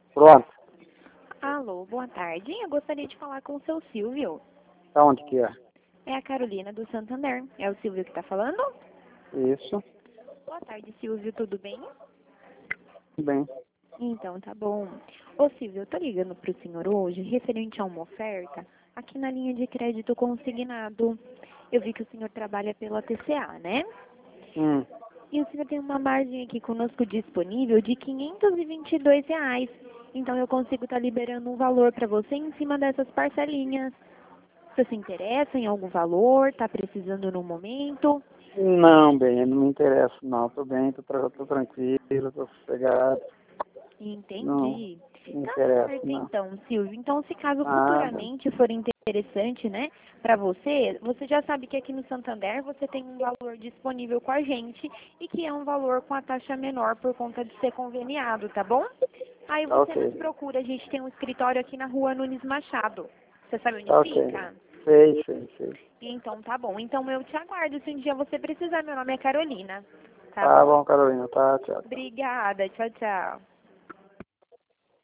Pronto. Alô, boa tarde. Eu gostaria de falar com o seu Silvio. Tá onde que é? É a Carolina do Santander. É o Silvio que está falando? Isso. Boa tarde, Silvio. Tudo bem? Tudo bem. Então, tá bom. Ô, Silvio, eu tô ligando pro senhor hoje referente a uma oferta aqui na linha de crédito consignado. Eu vi que o senhor trabalha pela TCA, né? Hum. E o senhor tem uma margem aqui conosco disponível de R$ 522. Então, eu consigo estar liberando um valor para você em cima dessas parcelinhas. Você se interessa em algum valor? Está precisando no momento? Não, bem, não me interessa, não. Tô bem, tô tranquilo, tô sossegado. Não, Entendi. não Tá interessa, certo, não. então, Silvio. Então, se caso Nada. futuramente for interessante, né, para você, você já sabe que aqui no Santander você tem um valor disponível com a gente e que é um valor com a taxa menor por conta de ser conveniado, tá bom? Aí Tá você nos ok. procura, a gente tem um escritório aqui na rua Nunes Machado. Você sabe onde Tá ok. fica? Sei. Então, tá bom. Então, eu te aguardo se um dia você precisar. Meu nome é Carolina. Tá Tá bom? bom, Carolina. Tá, tchau. Obrigada. Tchau, tchau.